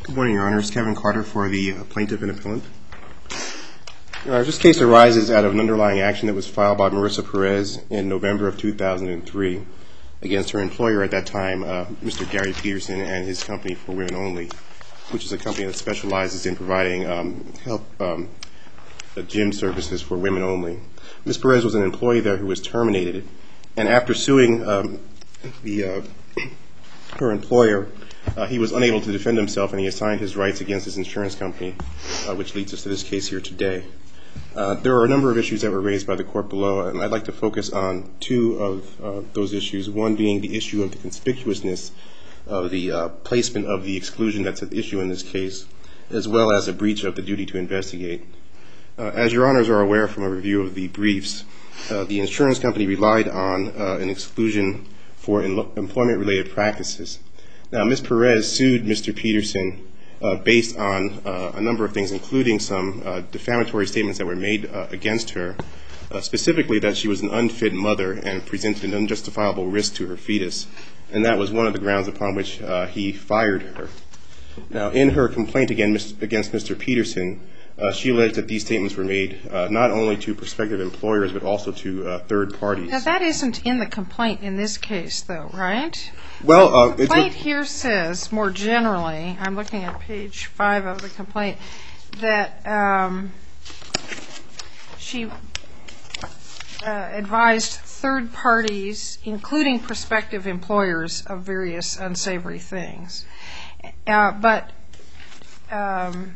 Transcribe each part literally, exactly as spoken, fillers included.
Good morning, Your Honors. Kevin Carter for the Plaintiff and Appellant. Your Honor, this case arises out of an underlying action that was filed by Marissa Perez in November of two thousand three against her employer at that time, uh, Mister Gary Peterson, and his company For Women Only, which is a company that specializes in providing um, health um, gym services for women only. Miz Perez was an employee there who was terminated, and after suing um, the uh, her employer, uh, he was unable to defend himself, and he assigned his rights against his insurance company, uh, which leads us to this case here today. Uh, there are a number of issues that were raised by the court below, and I'd like to focus on two of uh, those issues, one being the issue of the conspicuousness of the uh, placement of the exclusion that's at issue in this case, as well as a breach of the duty to investigate. Uh, as Your Honors are aware from a review of the briefs, uh, the insurance company relied on uh, an exclusion for employment-related practices. Now, Miz Perez sued Mister Peterson uh, based on uh, a number of things, including some uh, defamatory statements that were made uh, against her, uh, specifically that she was an unfit mother and presented an unjustifiable risk to her fetus, and that was one of the grounds upon which uh, he fired her. Now, in her complaint against Mister Peterson, Uh, she alleged that these statements were made uh, not only to prospective employers but also to uh, third parties. Now, that isn't in the complaint in this case, though, right? Well, uh, the complaint here says, more generally, I'm looking at page five of the complaint, that um, she uh, advised third parties, including prospective employers, of various unsavory things. Uh, but um,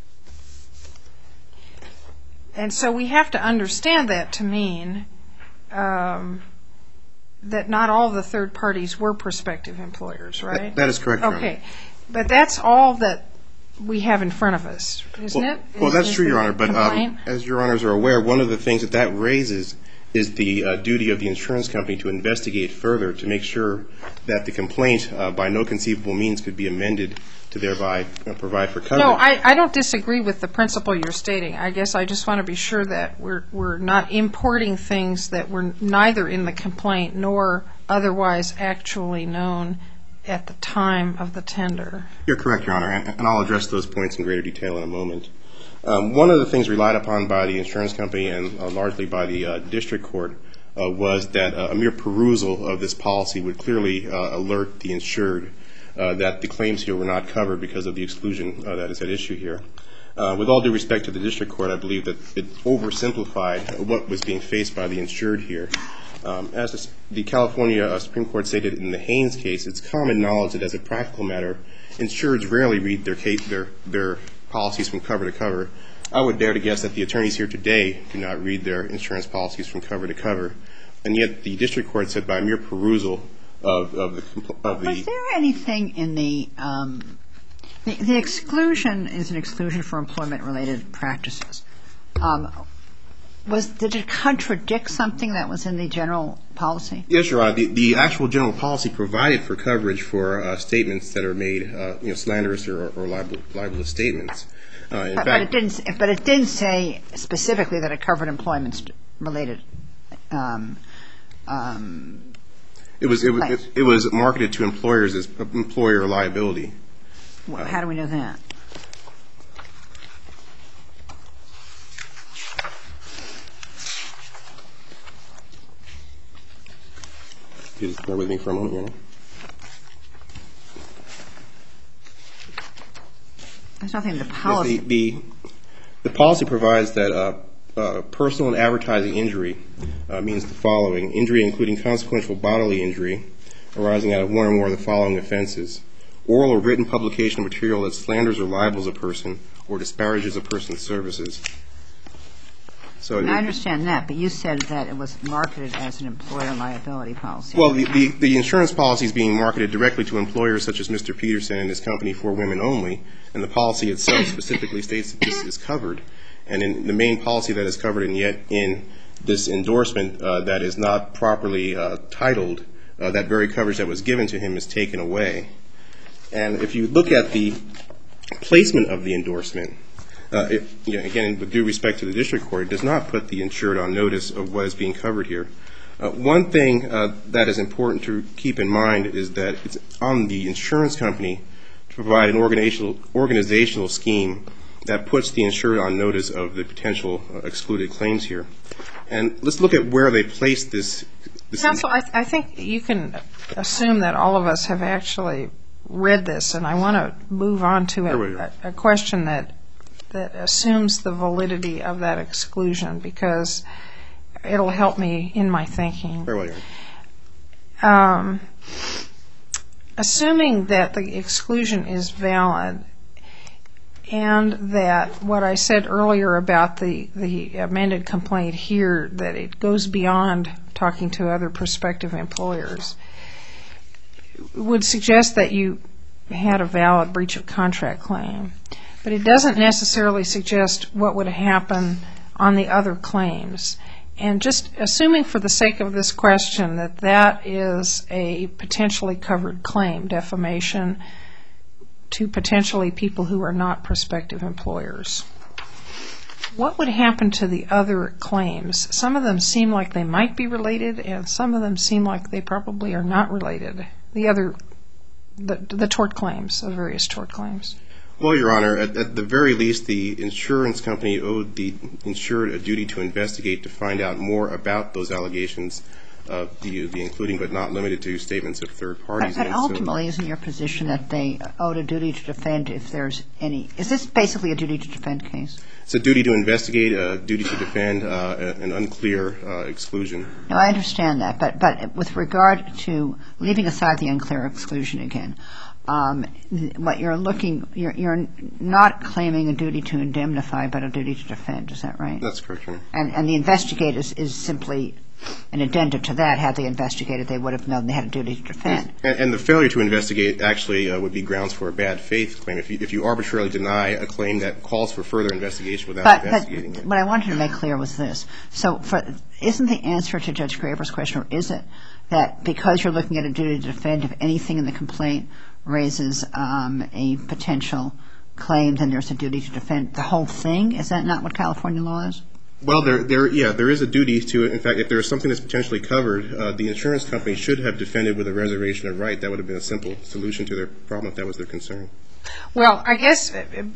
And so we have to understand that to mean um, that not all the third parties were prospective employers, right? That, that is correct, Your Honor. Okay. But that's all that we have in front of us, isn't well, it? Well, is, that's is true, Your Honor. But um, as Your Honors are aware, one of the things that that raises is the uh, duty of the insurance company to investigate further to make sure that the complaint uh, by no conceivable means could be amended to thereby uh, provide for coverage. No, I, I don't disagree with the principle you're stating. I guess I just want to be sure that we're we're not importing things that were neither in the complaint nor otherwise actually known at the time of the tender. You're correct, Your Honor, and, and I'll address those points in greater detail in a moment. Um, one of the things relied upon by the insurance company and uh, largely by the uh, district court uh, was that uh, a mere perusal of this policy would clearly uh, alert the insured uh, that the claims here were not covered because of the exclusion uh, that is at issue here. Uh, with all due respect to the district court, I believe that it oversimplified what was being faced by the insured here. Um, as this, the California uh, Supreme Court stated in the Haynes case, it's common knowledge that as a practical matter, insureds rarely read their, case, their, their policies from cover to cover. I would dare to guess that the attorneys here today do not read their insurance policies from cover to cover, and yet the district court said by mere perusal of, of the of the. Was there anything in the um, the, the exclusion is an exclusion for employment-related practices? Um, was did it contradict something that was in the general policy? Yes, Your Honor. The, the actual general policy provided for coverage for uh, statements that are made, uh, you know, slanderous or, or libel, libelous statements. Uh, in but, fact, but it didn't. But it didn't say specifically that it covered employment-related. Um, um, it was it was it, it was marketed to employers as employer liability. Well, how do we know that? Just bear with me for a moment, Your Honor. There's nothing in the policy. Yes, the, the, the policy provides that uh, uh, personal and advertising injury uh, means the following: injury including consequential bodily injury arising out of one or more of the following offenses: oral or written publication of material that slanders or libels a person or disparages a person's services. So I understand that, but you said that it was marketed as an employer liability policy. Well, the, the, the insurance policy is being marketed directly to employers such as Mister Peterson and his company For Women Only, and the policy itself specifically states that this is covered. And in the main policy that is covered, and yet in this endorsement uh, that is not properly uh, titled, uh, that very coverage that was given to him is taken away. And if you look at the placement of the endorsement, Uh, it, you know, again, with due respect to the district court, it does not put the insured on notice of what is being covered here. Uh, one thing uh, that is important to keep in mind is that it's on the insurance company to provide an organizational, organizational scheme that puts the insured on notice of the potential uh, excluded claims here. And let's look at where they placed this. this Counsel, I, I think you can assume that all of us have actually read this, and I want to move on to a, a, a question that that assumes the validity of that exclusion, because it'll help me in my thinking. Very well, yeah. Um, assuming that the exclusion is valid, and that what I said earlier about the, the amended complaint here, that it goes beyond talking to other prospective employers, would suggest that you had a valid breach of contract claim. But it doesn't necessarily suggest what would happen on the other claims. And just assuming for the sake of this question that that is a potentially covered claim, defamation to potentially people who are not prospective employers, what would happen to the other claims? Some of them seem like they might be related, and some of them seem like they probably are not related. The other, the, the tort claims, the various tort claims. Well, Your Honor, at, at the very least, the insurance company owed the insured a duty to investigate to find out more about those allegations, uh, the, the including but not limited to statements of third parties. But, but ultimately, so, isn't your position that they owed a duty to defend if there's any? Is this basically a duty to defend case? It's a duty to investigate, a duty to defend, uh, an unclear uh, exclusion. No, I understand that, but but with regard to leaving aside the unclear exclusion again. Um, what you're looking, you're, you're not claiming a duty to indemnify, but a duty to defend. Is that right? That's correct, Your Honor. And, and the investigate is, is simply an addendum to that. Had they investigated, they would have known they had a duty to defend. And, and the failure to investigate actually uh, would be grounds for a bad faith claim. If you, if you arbitrarily deny a claim that calls for further investigation without but, investigating but it. What I wanted to make clear was this. So for, isn't the answer to Judge Graber's question, or is it that because you're looking at a duty to defend, if anything in the complaint raises um, a potential claim, then there's a duty to defend the whole thing? Is that not what California law is? Well, there, there, yeah, there is a duty to it. In fact, if there is something that's potentially covered, uh, the insurance company should have defended with a reservation of right. That would have been a simple solution to their problem if that was their concern. Well, I guess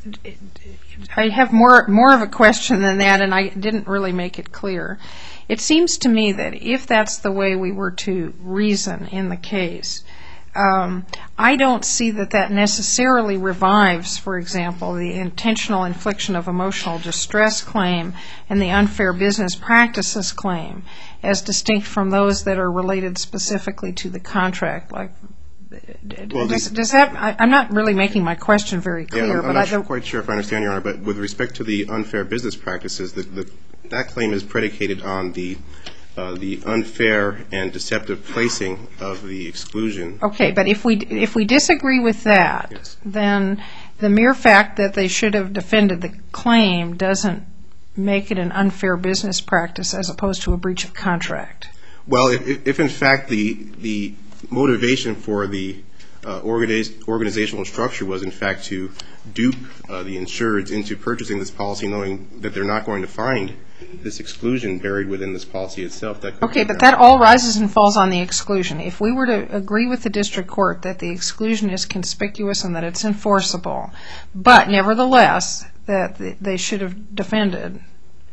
I have more more of a question than that, and I didn't really make it clear. It seems to me that if that's the way we were to reason in the case, Um, I don't see that that necessarily revives, for example, the intentional infliction of emotional distress claim and the unfair business practices claim, as distinct from those that are related specifically to the contract. Like, well, does, the, does that? I, I'm not really making my question very clear. Yeah, I'm, I'm but not I, quite sure if I understand, Your Honor. But with respect to the unfair business practices, the, the, that claim is predicated on the Uh, the unfair and deceptive placing of the exclusion. Okay, but if we if we disagree with that, yes, then the mere fact that they should have defended the claim doesn't make it an unfair business practice as opposed to a breach of contract. Well, if, if in fact the the motivation for the uh, organiz- organizational structure was in fact to dupe uh, the insureds into purchasing this policy, knowing that they're not going to find this exclusion buried within this policy itself. That could okay, but that all rises and falls on the exclusion. If we were to agree with the district court that the exclusion is conspicuous and that it's enforceable, but nevertheless that they should have defended,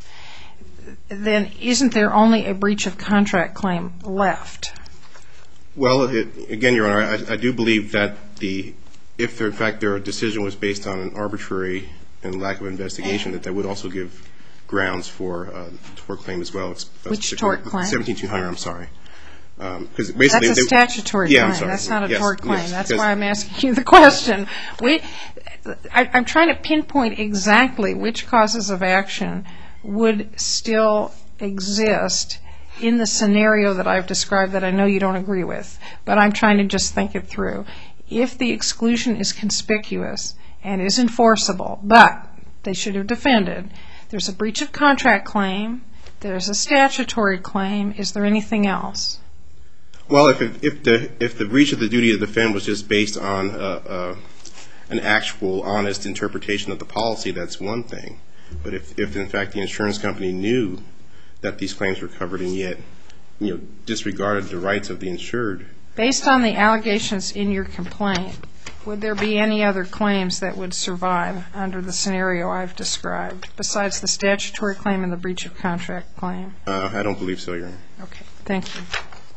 then isn't there only a breach of contract claim left? Well, it, again, Your Honor, I, I do believe that the if there, in fact their decision was based on an arbitrary and lack of investigation, that that would also give grounds for uh, tort claim as well. Which tort claim? seventeen two hundred, I'm sorry. Um, basically That's a they, statutory yeah, claim. I'm sorry. That's not a yes, tort claim. Yes, That's why I'm asking you the question. We, I, I'm trying to pinpoint exactly which causes of action would still exist in the scenario that I've described that I know you don't agree with, but I'm trying to just think it through. If the exclusion is conspicuous and is enforceable, but they should have defended, there's a breach of contract claim, there's a statutory claim. Is there anything else? Well, if it, if the if the breach of the duty to defend was just based on uh, uh, an actual, honest interpretation of the policy, that's one thing. But if, if in fact the insurance company knew that these claims were covered and yet, you know, disregarded the rights of the insured. Based on the allegations in your complaint, would there be any other claims that would survive under the scenario I've described, besides the statutory claim and the breach of contract claim? Uh, I don't believe so, Your Honor. Okay, thank you.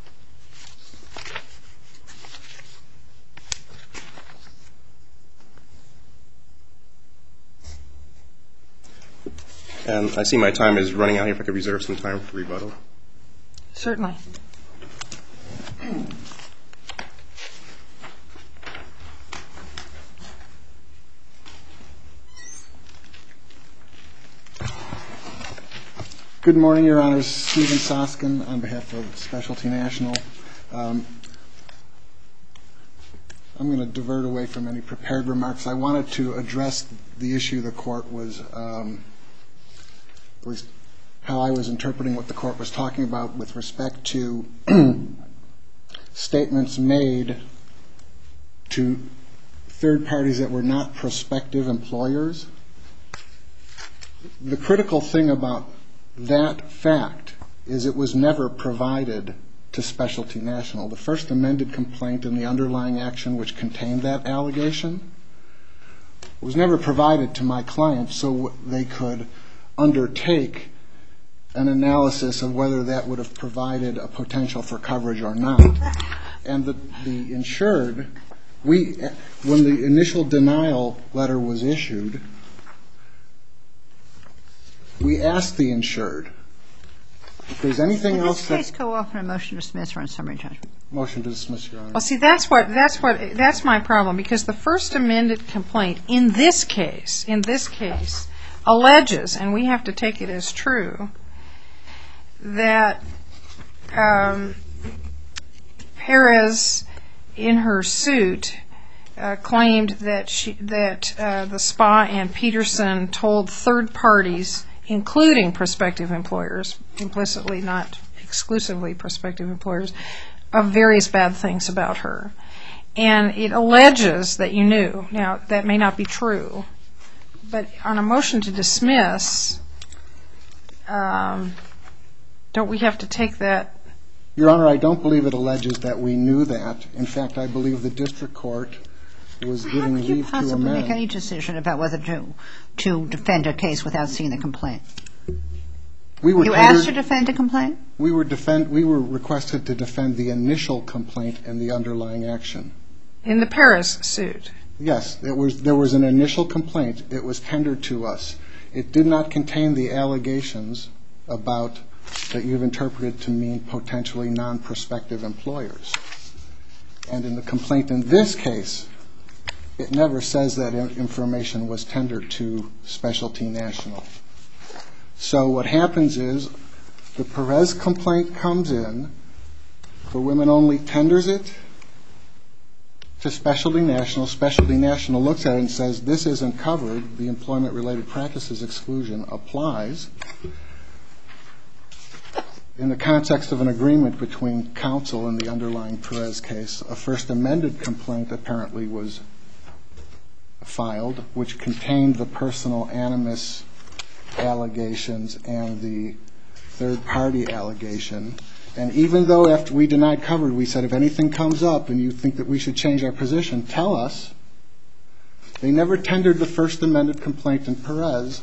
And I see my time is running out here. If I could reserve some time for rebuttal. Certainly. Good morning, Your Honors. Stephen Soskin on behalf of Specialty National. Um, I'm going to divert away from any prepared remarks. I wanted to address the issue the court was, um, at least how I was interpreting what the court was talking about with respect to statements made to third parties that were not prospective employers. The critical thing about that fact is it was never provided to Specialty National. The first amended complaint in the underlying action which contained that allegation was never provided to my client so they could undertake an analysis of whether that would have provided a potential for coverage or not. And the, the insured, we, when the initial denial letter was issued, we asked the insured if there's anything Will else this that... case go off in a motion to dismiss or on summary judgment? Motion to dismiss, Your Honor. Well, see, that's what that's what that's my problem, because the first amended complaint in this case, in this case, alleges, and we have to take it as true, that um, Perez, in her suit, uh, claimed that she that uh, the spa and Peterson told third parties, including prospective employers, implicitly not exclusively prospective employers, of various bad things about her. And it alleges that you knew. Now, that may not be true, but on a motion to dismiss, um, don't we have to take that? Your Honor, I don't believe it alleges that we knew that. In fact, I believe the district court was giving leave to amend. How could you possibly make any decision about whether to to defend a case without seeing the complaint? We were you tendered, asked to defend a complaint? We were defend. We were requested to defend the initial complaint and the underlying action. In the Perez suit? Yes, it was. There was an initial complaint. It was tendered to us. It did not contain the allegations about that you've interpreted to mean potentially non-prospective employers. And in the complaint in this case, it never says that information was tendered to Specialty National. So what happens is the Perez complaint comes in, the Women Only tenders it to Specialty National. Specialty National looks at it and says, this isn't covered. The employment-related practices exclusion applies. In the context of an agreement between counsel and the underlying Perez case, a first amended complaint apparently was filed, which contained the personal animus allegations and the third-party allegation. And even though after we denied coverage, we said, if anything comes up and you think that we should change our position, tell us. They never tendered the first amended complaint in Perez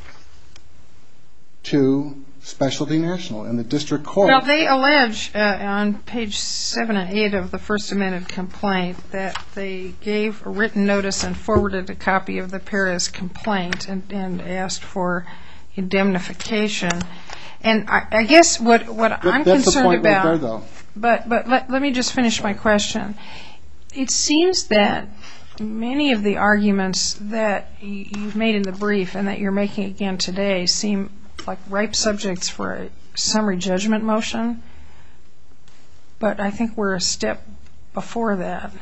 to Specialty National. And the district court... Well, they allege uh, on page seven and eight of the first amended complaint that they gave a written notice and forwarded a copy of the Perez complaint and, and asked for indemnification. And I, I guess what, what that, I'm that's concerned the point about... right there, though. But, but let, let me just finish my question. It seems that many of the arguments that you've made in the brief and that you're making again today seem like ripe subjects for a summary judgment motion, but I think we're a step before that.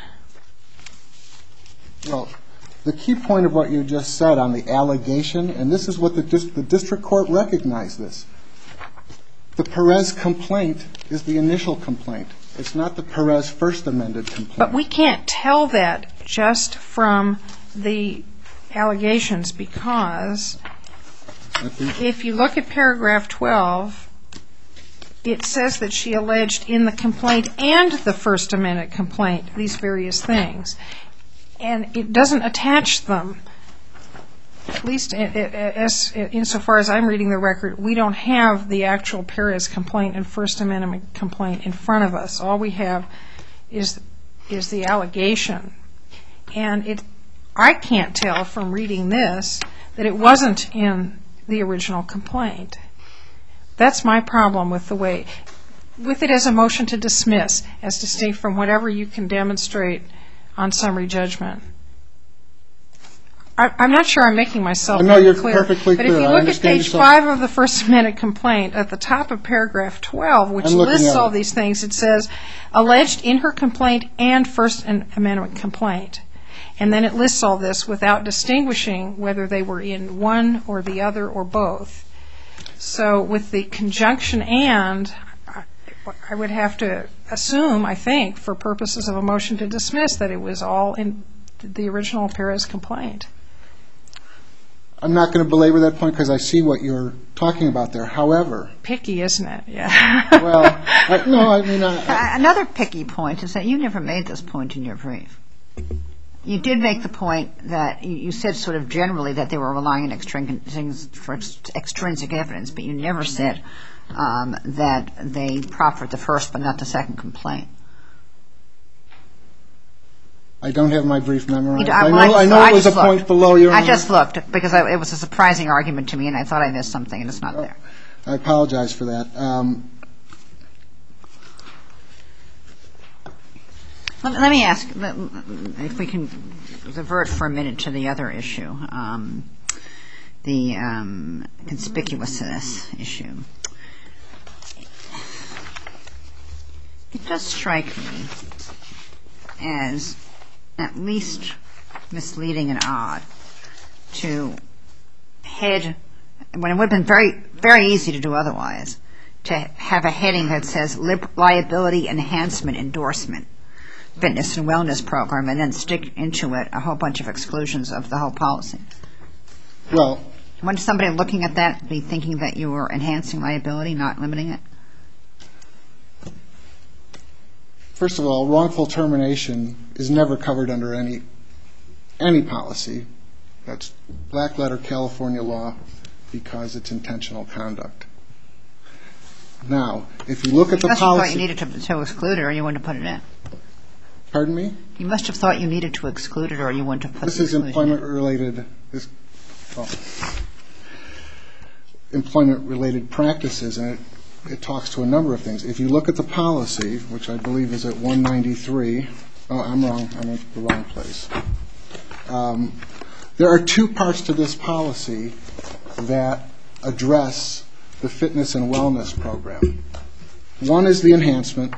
Well, the key point of what you just said on the allegation, and this is what the, the district court recognized this, the Perez complaint is the initial complaint. It's not the Perez first amended complaint. But we can't tell that just from the allegations, because if you look at paragraph twelve, it says that she alleged in the complaint and the first amendment complaint these various things. and it doesn't attach them. At least as insofar as I'm reading the record, we don't have the actual Perez complaint and First Amendment complaint in front of us. All we have is is the allegation. And it, I can't tell from reading this that it wasn't in the original complaint. That's my problem with the way, with it as a motion to dismiss, as distinct from whatever you can demonstrate on summary judgment. I, I'm not sure I'm making myself no, you're clear. perfectly but clear. if you I look at understand page yourself. five of the First Amendment complaint, at the top of paragraph twelve, which I'm looking lists at all it. these things, it says, alleged in her complaint and First Amendment complaint. And then it lists all this without distinguishing whether they were in one or the other or both. So with the conjunction and, I would have to assume, I think, for purposes of a motion to dismiss, that it was all in the original Perez complaint. I'm not going to belabor that point because I see what you're talking about there. However, picky, isn't it? Yeah. well, I, no, I mean, I, another picky point is that you never made this point in your brief. You did make the point that you said sort of generally that they were relying on extrinsic, extrinsic evidence, but you never said um, that they proffered the first but not the second complaint. I don't have my brief memorized. You, I, well, know, I, just, I know I it was a just point looked. below your. I just looked because I, it was a surprising argument to me, and I thought I missed something, and it's not there. I apologize for that. Um, let, let me ask if we can divert for a minute to the other issue, um, the um, conspicuousness issue. It does strike me as at least misleading and odd to head, when it would have been very, very easy to do otherwise, to have a heading that says liability enhancement endorsement, fitness and wellness program, and then stick into it a whole bunch of exclusions of the whole policy. well, Wouldn't somebody looking at that be thinking that you were enhancing liability, not limiting it? first of all, wrongful termination is never covered under any any policy. That's black letter California law because it's intentional conduct. Now, if you look at the You must policy. have thought you needed to, to exclude it, or you wouldn't have put it in. Pardon me? You must have thought you needed to exclude it, or you wouldn't have put This the is exclusion in. employment-related. This, well, employment-related practices, and it, it talks to a number of things. If you look at the policy, which I believe is at one ninety-three, oh, I'm wrong. I'm in the wrong place. Um, there are two parts to this policy that address the fitness and wellness program. One is the enhancement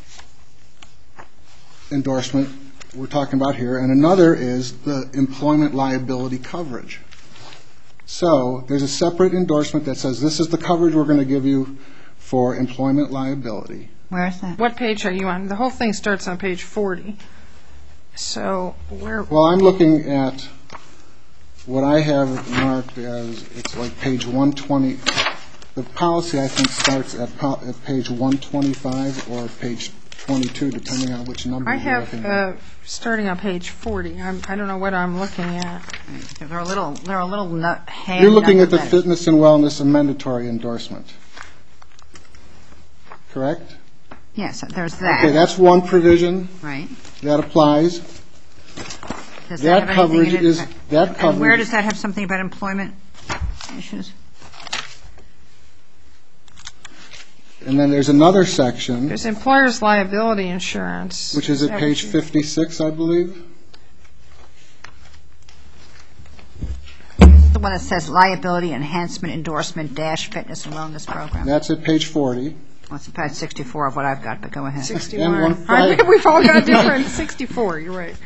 endorsement we're talking about here, and another is the employment liability coverage. So there's a separate endorsement that says this is the coverage we're going to give you for employment liability. Where is that? What page are you on? The whole thing starts on page forty. So where? Well, I'm looking at what I have marked as, it's like page one twenty. The policy, I think, starts at, po- at page one twenty-five or page twenty-two, depending on which number I you're have, looking uh, at. starting on page forty. I'm, I don't know what I'm looking at. They're a little, they're a little nut, hand You're looking at the number letters. fitness and wellness mandatory endorsement, correct? Yes, there's that. Okay, that's one provision Right. that applies. Does That have anything coverage in it? is- that And where coverage- does that have something about employment issues? And then there's another section, There's employer's liability insurance. which is at that page what you- fifty-six, I believe. The one that says liability enhancement endorsement dash fitness and wellness program. That's at page forty. Well, it's page sixty-four of what I've got, but go ahead. And sixty-one. one I five- think we've all got different. sixty-four, you're right.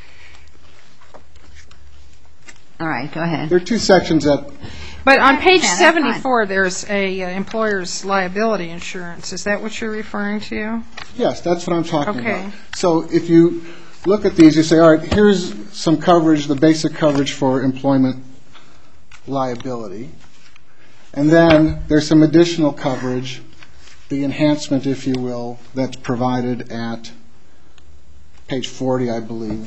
All right, go ahead. There are two sections that, But on page Yeah, that's fine. seventy-four, there's a uh, employer's liability insurance. Is that what you're referring to? yes, that's what I'm talking Okay. about. So if you look at these, you say, all right, here's some coverage, the basic coverage for employment liability. And then there's some additional coverage, the enhancement, if you will, that's provided at page forty, I believe.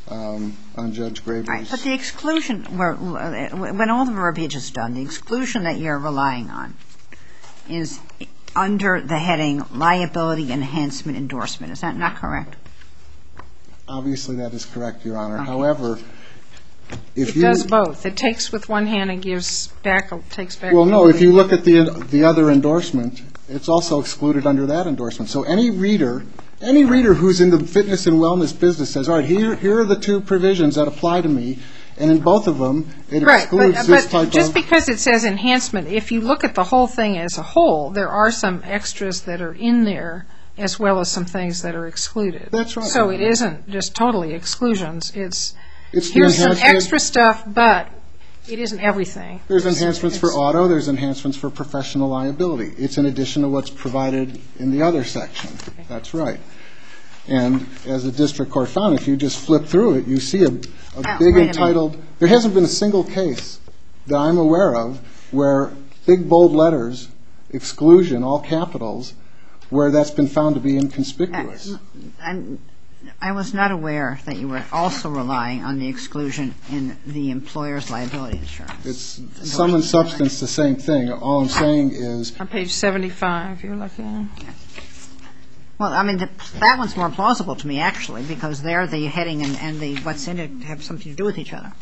um, on Judge Graber's. Right, but the exclusion, where, when all the verbiage is done, the exclusion that you're relying on is under the heading liability enhancement endorsement. Is that not correct? Obviously, that is correct, Your Honor. Okay. However, if it you... It does both. It takes with one hand and gives back, takes back... Well, no, if you look at the the other endorsement, it's also excluded under that endorsement. So any reader, any reader who's in the fitness and wellness business says, all right, here, here are the two provisions that apply to me, and in both of them, it right, excludes but, this but type just of... because it says enhancement, if you look at the whole thing as a whole, there are some extras that are in there as well as some things that are excluded. That's right. So it isn't just totally exclusions. It's, it's here's some extra stuff, but it isn't everything. There's it's, enhancements it's, for auto. There's enhancements for professional liability. It's in addition to what's provided in the other section. Okay. That's right. And as the district court found, if you just flip through it, you see a, a oh, big wait entitled... A there hasn't been a single case that I'm aware of where big, bold letters, exclusion, all capitals, where that's been found to be inconspicuous. I'm, I was not aware that you were also relying on the exclusion in the employer's liability insurance. It's sum and substance the same thing. All I'm saying is... On page seventy-five, you're looking... Well, I mean, the, that one's more plausible to me, actually, because there the heading and, and the what's in it have something to do with each other.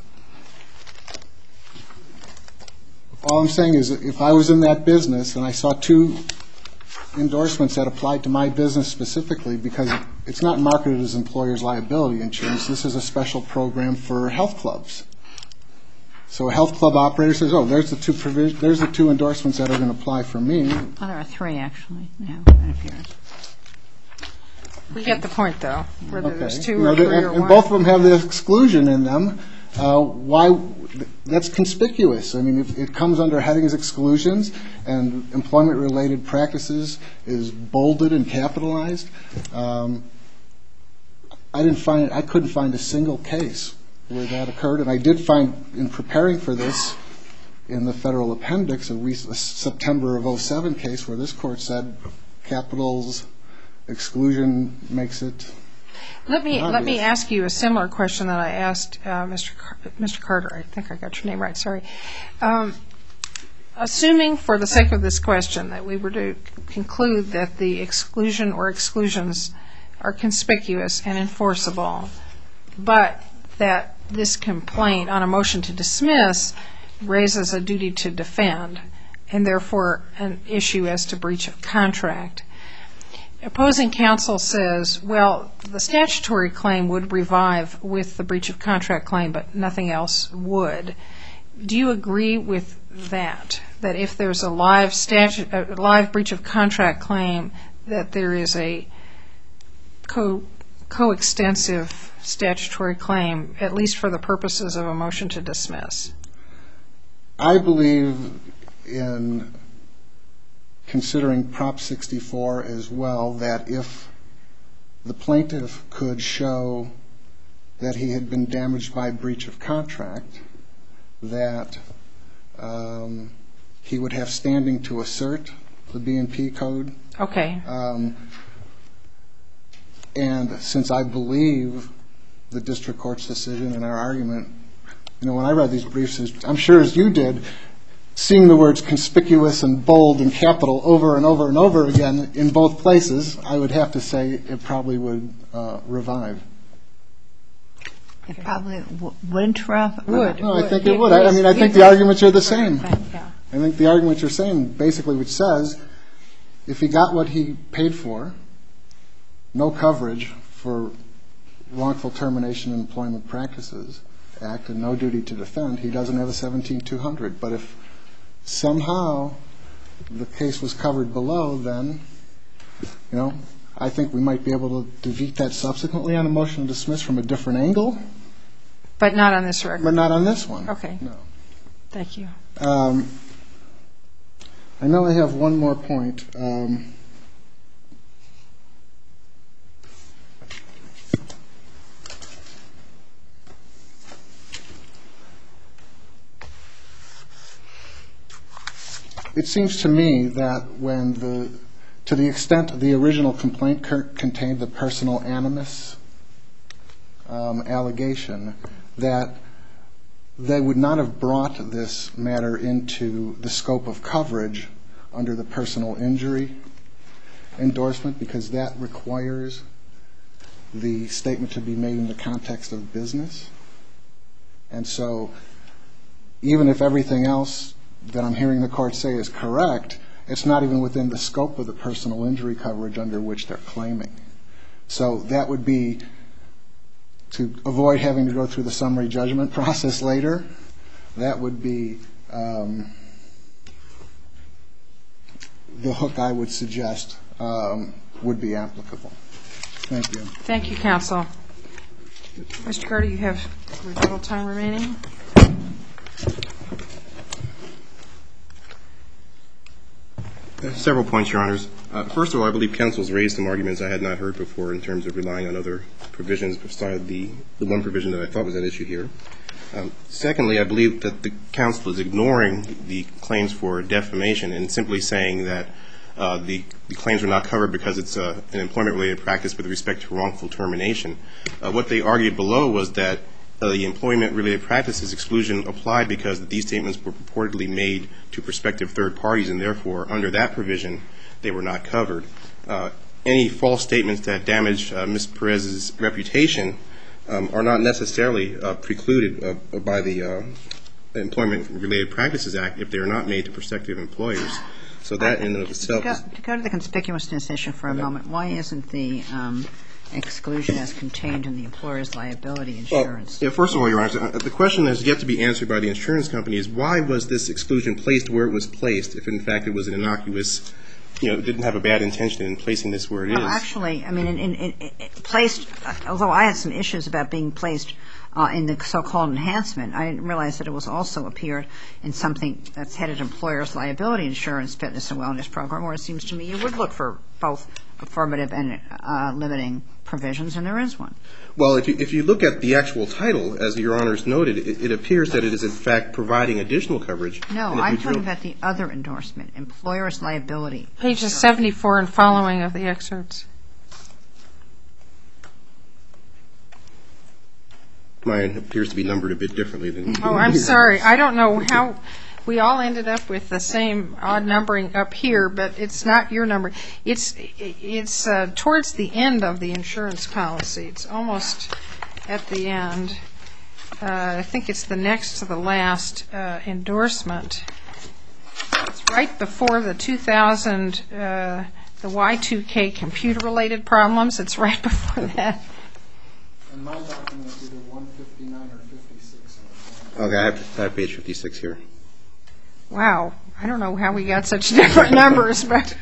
All I'm saying is if I was in that business and I saw two endorsements that applied to my business specifically, because it's not marketed as employer's liability insurance, this is a special program for health clubs. So a health club operator says, oh, there's the two provision, there's the two endorsements that are going to apply for me. Well, there are three, actually, now, it appears. We get the point, though, whether okay. there's two you know, or three and, or and one. both of them have the exclusion in them. Uh, why? That's conspicuous. I mean, if it comes under headings exclusions and employment-related practices is bolded and capitalized. Um, I didn't find, I couldn't find a single case where that occurred, and I did find in preparing for this in the federal appendix a, recent, a September of oh seven case where this court said capitals exclusion makes it. Let me obvious. let me ask you a similar question that I asked uh, Mister Car- Mister Carter. I think I got your name right. Sorry. Um, assuming, for the sake of this question, that we were to conclude that the exclusion or exclusions are conspicuous and enforceable, but that this complaint on a motion to dismiss raises a duty to defend, and therefore an issue as to breach of contract. Opposing counsel says, well, the statutory claim would revive with the breach of contract claim, but nothing else would. Do you agree with that, that if there's a live statute, a live breach of contract claim, that there is a co- coextensive statutory claim, at least for the purposes of a motion to dismiss? I believe in considering Prop sixty-four as well, that if the plaintiff could show that he had been damaged by breach of contract, that um, he would have standing to assert the B and P code. Okay. Um, and since I believe the district court's decision and our argument, you know, when I read these briefs, I'm sure as you did, seeing the words conspicuous and bold and capital over and over and over again in both places, I would have to say it probably would uh, revive. It probably w- wouldn't revive? Would. No, I would. think it It would. I, I is- mean, I think it the is- arguments are the same. Yeah. I think the arguments are saying basically which says if he got what he paid for, no coverage for wrongful termination in employment practices act and no duty to defend, he doesn't have a seventeen two hundred. But if somehow the case was covered below, then, you know, I think we might be able to defeat that subsequently on a motion to dismiss from a different angle. But not on this record? But not on this one. Okay. No. Thank you. Um, I know I have one more point. Um, It seems to me that when the, to the extent the original complaint contained the personal animus um, allegation that they would not have brought this matter into the scope of coverage under the personal injury endorsement, because that requires the statement to be made in the context of business. And so even if everything else that I'm hearing the court say is correct, it's not even within the scope of the personal injury coverage under which they're claiming. So that would be, to avoid having to go through the summary judgment process later, that would be um, the hook I would suggest um, would be applicable. Thank you. Thank you, counsel. Mister Carter, you have rebuttal time remaining. Several points, Your Honors. Uh, first of all, I believe counsel's raised some arguments I had not heard before in terms of relying on other provisions besides the, the one provision that I thought was at issue here. Um, secondly, I believe that the counsel is ignoring the claims for defamation and simply saying that uh, the, the claims are not covered because it's uh, an employment-related practice with respect to wrongful termination. Uh, what they argued below was that uh, the employment-related practices exclusion applied because these statements were purportedly made to prospective third parties, and therefore, under that provision, they were not covered. Uh, any false statements that damage uh, Miz Perez's reputation um, are not necessarily uh, precluded uh, by the uh, Employment-Related Practices Act if they are not made to prospective employers. So that in and of itself to is... go, to go to the conspicuousness issue for a okay. moment, why isn't the um, exclusion as contained in the employer's liability insurance? Well, yeah, first of all, Your Honor, the question that's yet to be answered by the insurance company is why was this exclusion placed where it was placed if, in fact, it was an innocuous, you know, didn't have a bad intention in placing this where it well, is? Actually, I mean, in, in, in, in placed, although I had some issues about being placed Uh, in the so-called enhancement, I didn't realize that it was also appeared in something that's headed employer's liability insurance fitness and wellness program, where it seems to me you would look for both affirmative and uh, limiting provisions, and there is one. Well, if you, if you look at the actual title, as Your Honors noted, it, it appears that it is in fact providing additional coverage. No, I'm talking about the other endorsement, employer's liability. Pages seventy-four and following of the excerpts. Mine appears to be numbered a bit differently than... Oh, I'm sorry. I don't know how we all ended up with the same odd numbering up here, but it's not your number. It's it's uh, towards the end of the insurance policy. It's almost at the end. Uh, I think it's the next to the last uh, endorsement. It's right before the two thousand, uh, the Y two K computer-related problems. It's right before that. And my document is either one fifty-nine or fifty-six. Okay, I have, I have page fifty-six here. Wow. I don't know how we got such different numbers, but...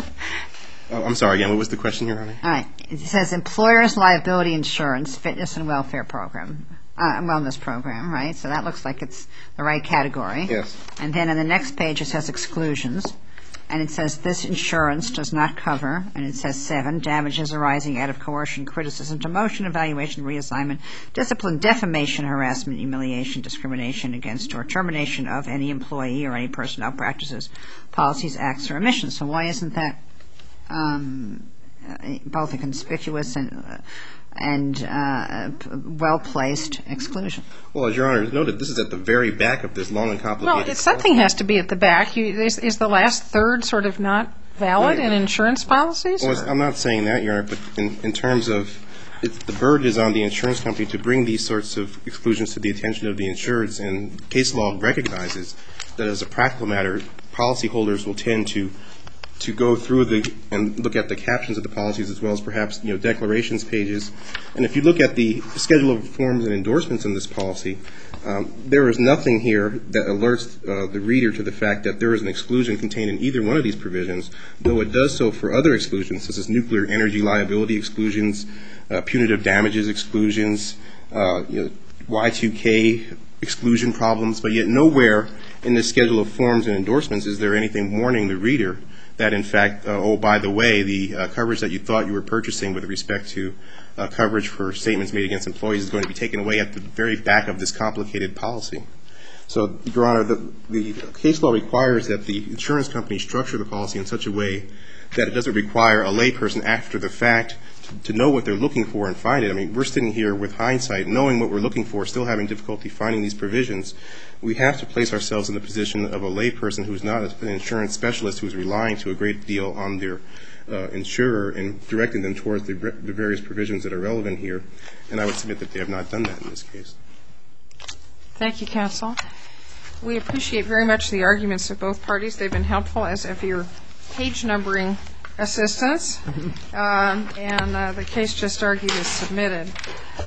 oh, I'm sorry, again, what was the question, Your Honor? All right. It says employer's liability insurance fitness and welfare program, uh, wellness program, right? So that looks like it's the right category. Yes. And then on the next page it says exclusions. And it says this insurance does not cover, and it says seven, damages arising out of coercion, criticism, demotion, evaluation, reassignment, discipline, defamation, harassment, humiliation, discrimination against, or termination of any employee or any personnel practices, policies, acts, or omissions. So why isn't that um, both a conspicuous and uh, and uh, well-placed exclusion? Well, as Your Honor has noted, this is at the very back of this long and complicated... Well, something has to be at the back. You, is, is the last third sort of not valid in insurance policies? Well, I'm not saying that, Your Honor, but in, in terms of it's, the burden is on the insurance company to bring these sorts of exclusions to the attention of the insureds, and case law recognizes that as a practical matter, policyholders will tend to to go through the and look at the captions of the policies as well as perhaps, you know, declarations pages. And if you look at the schedule of forms and endorsements in this policy, um, there is nothing here that alerts uh, the reader to the fact that there is an exclusion contained in either one of these provisions, though it does so for other exclusions, such as nuclear energy liability exclusions, uh, punitive damages exclusions, uh, you know, Y two K exclusion problems, but yet nowhere in this schedule of forms and endorsements is there anything warning the reader that, in fact, uh, oh, by the way, the uh, coverage that you thought you were purchasing with respect to uh, coverage for statements made against employees is going to be taken away at the very back of this complicated policy. So, Your Honor, the, the case law requires that the insurance company structure the policy in such a way that it doesn't require a layperson after the fact to know what they're looking for and find it. I mean, we're sitting here with hindsight, knowing what we're looking for, still having difficulty finding these provisions. We have to place ourselves in the position of a layperson who's not an insurance specialist who's relying to a great deal on their uh, insurer and directing them towards the, the various provisions that are relevant here. And I would submit that they have not done that in this case. Thank you, counsel. We appreciate very much the arguments of both parties. They've been helpful, as if your page numbering assistance. um, and uh, the case just argued is submitted.